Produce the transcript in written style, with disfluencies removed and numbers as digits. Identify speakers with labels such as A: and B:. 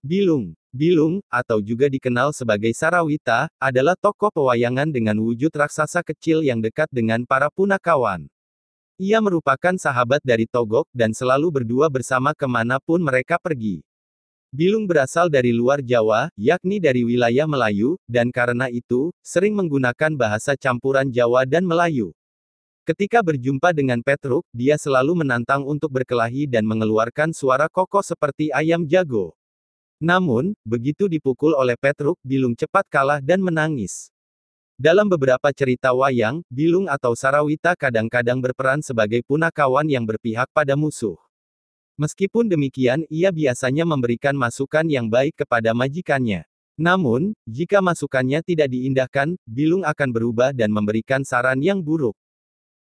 A: Bilung. Bilung, atau juga dikenal sebagai Sarawita, adalah tokoh pewayangan dengan wujud raksasa kecil yang dekat dengan para punakawan. Ia merupakan sahabat dari Togok dan selalu berdua bersama kemanapun mereka pergi. Bilung berasal dari luar Jawa, yakni dari wilayah Melayu, dan karena itu, sering menggunakan bahasa campuran Jawa dan Melayu. Ketika berjumpa dengan Petruk, dia selalu menantang untuk berkelahi dan mengeluarkan suara kokoh seperti ayam jago. Namun, begitu dipukul oleh Petruk, Bilung cepat kalah dan menangis. Dalam beberapa cerita wayang, Bilung atau Sarawita kadang-kadang berperan sebagai punakawan yang berpihak pada musuh. Meskipun demikian, ia biasanya memberikan masukan yang baik kepada majikannya. Namun, jika masukannya tidak diindahkan, Bilung akan berubah dan memberikan saran yang buruk.